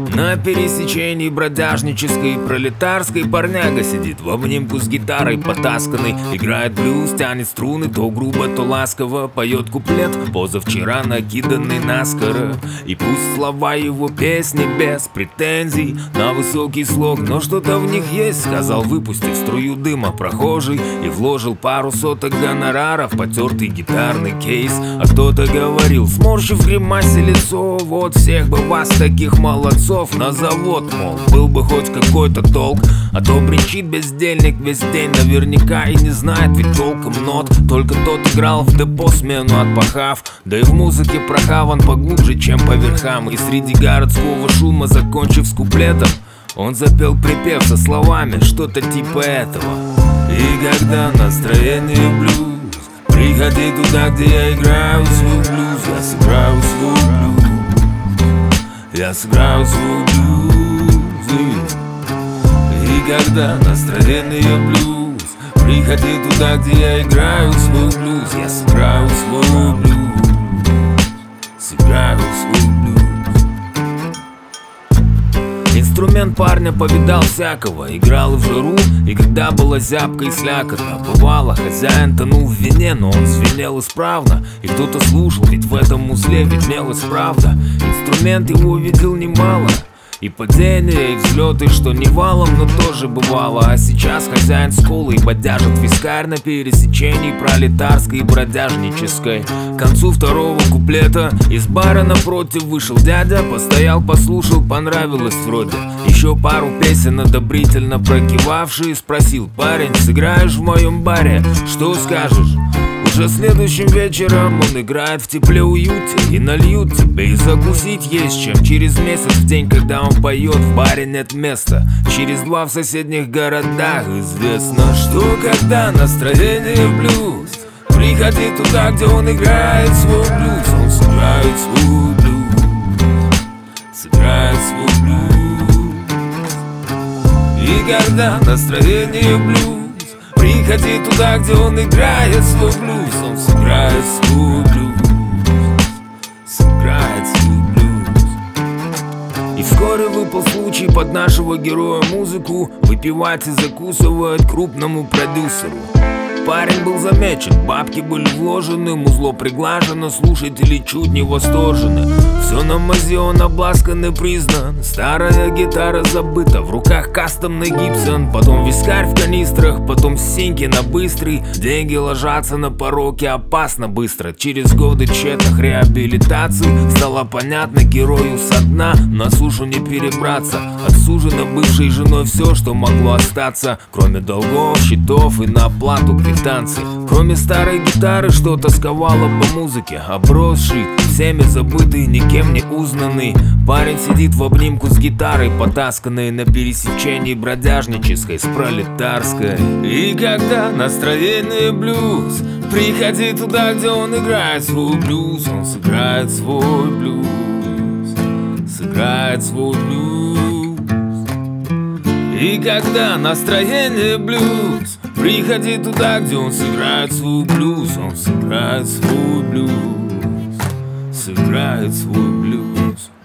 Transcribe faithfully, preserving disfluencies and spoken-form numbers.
На пересечении бродяжнической и пролетарской парняга сидит в обнимку с гитарой потасканной. Играет блюз, тянет струны, то грубо, то ласково поет куплет, позавчера накиданный наскоро. И пусть слова его песни без претензий на высокий слог, но что-то в них есть, сказал, выпустив струю дыма прохожий, и вложил пару соток гонорара в потертый гитарный кейс. А кто-то говорил, сморщив в гримасе лицо, вот всех бы вас таких молодцов на завод, мол, был бы хоть какой-то толк. А то бренчит бездельник весь день наверняка и не знает ведь толком нот. Только тот играл в депо смену отпахав, да и в музыке прохаван поглубже, чем по верхам. И среди городского шума, закончив с куплетом, он запел припев со словами что-то типа этого: и когда настроение блюз, приходи туда, где я играю свой блюз. Я сыграю свой блюз, я сыграю свой блюз. И когда настроение блюз, приходи туда, где я играю свой блюз. Я сыграю свой блюз, сыграю свой блюз. Инструмент парня повидал всякого, играл в жару, и когда было зябко и слякотно. Бывало, хозяин тонул в вине, но он звенел исправно, и кто-то слушал, ведь в этом узле виднелась правда. Инструмент его видел немало, и падения, и взлеты, что не валом, но тоже бывало. А сейчас хозяин с колой бодяжит вискарь на пересечении пролетарской и бродяжнической. К концу второго куплета из бара напротив вышел дядя, постоял, послушал, понравилось вроде. Еще пару песен одобрительно прокивавший, спросил: парень, сыграешь в моем баре, что скажешь? Уже следующим вечером он играет в тепле, уюте, и нальют тебе, и закусить есть чем. Через месяц, в день, когда он поет, в баре нет места. Через два в соседних городах известно, что когда настроение блюз, приходи туда, где он играет свой блюз. Он сыграет свой блюз, сыграет свой блюз. И когда настроение блюз, приходи туда, где он играет свой блюз. Он сыграет свой блюз, сыграет свой блюз. И вскоре выпал случай под нашего героя музыку выпивать и закусывать крупному продюсеру. Парень был замечен, бабки были вложены, музло приглажено, слушатели чуть не восторжены. Все на мази, он обласкан и признан, старая гитара забыта, в руках кастомный Гибсон. Потом вискарь в канистрах, потом синьки на быстрый. Деньги ложатся на пороки опасно быстро. Через годы тщетных реабилитаций стало понятно герою со дна на сушу не перебраться. Отсужено бывшей женой все, что могло остаться, кроме долгов, счетов и на оплату квитанций. Кроме старой гитары, что тосковало по музыке, обросший, всеми забытый, никем не узнанный. Парень сидит в обнимку с гитарой потасканной на пересечении бродяжнической с пролетарской. И когда настроение блюз, приходи туда, где он играет свой блюз. Он сыграет свой блюз, сыграет свой блюз. И когда настроение блюз, приходи туда, где он сыграет свой блюз. Он сыграет свой блюз, сыграет свой блюз.